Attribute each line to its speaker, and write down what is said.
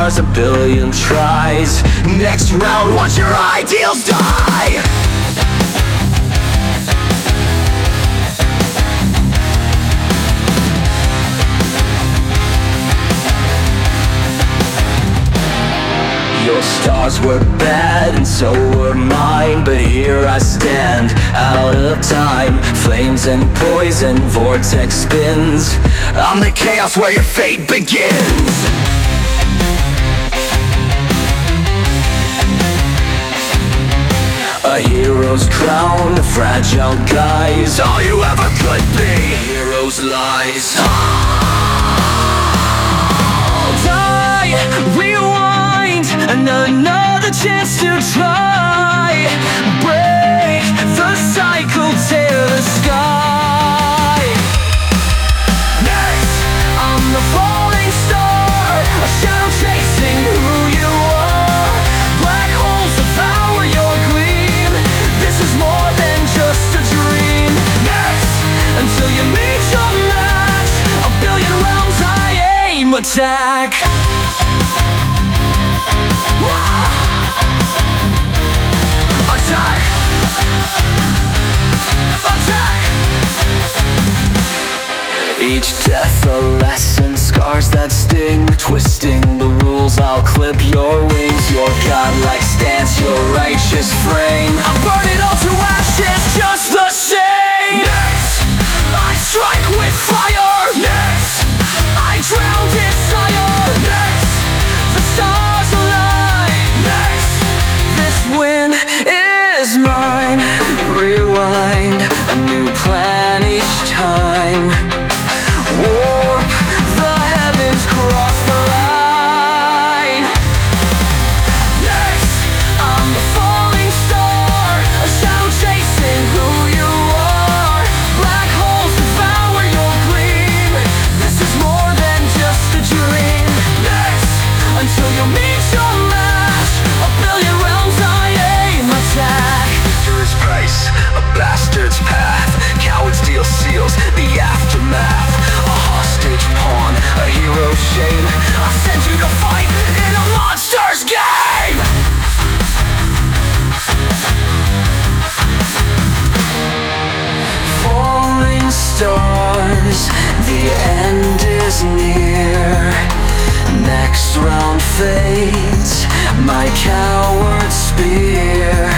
Speaker 1: stars a billion tries. Next round, watch your ideals die. Your stars were bad and so were mine, but here I stand, out of time. Flames and poison, vortex spins. I'm the chaos where your fate begins. A hero's crown, a fragile guise. All you ever could be, hero's lies. I'll die, rewind, and another chance to try. Break the cycle, tear the sky. Next, I'm the falling star, a shadow chasing who you are. Black holes devour your gleam. This is more than just a dream. Next, until you meet your match, a billion rounds I aim, attack. Attack! Attack! Each death a lesson, scars that sting. Twisting the rules, I'll clip your wings. Your godlike stance, your righteous frame. I'll burn it all to ashes just the same. Next, I strike with fire. Next, I drown desire. Next, the stars align. Next, this win is mine. Rewind, a new plan each time. Warp the heavens, cross the line. Next, I'm the falling star, a shadow chasing who you are. Black holes devour your gleam. This is more than just a dream. Next, until you meet your match, a billion rounds I aim, attack. Victor's price, a bastard's path. Cowards steal seals, the aftermath. A hostage pawn, a hero's shame. I send you to fight in a monster's game. Falling stars, the end is near. Next round fades, my coward spear.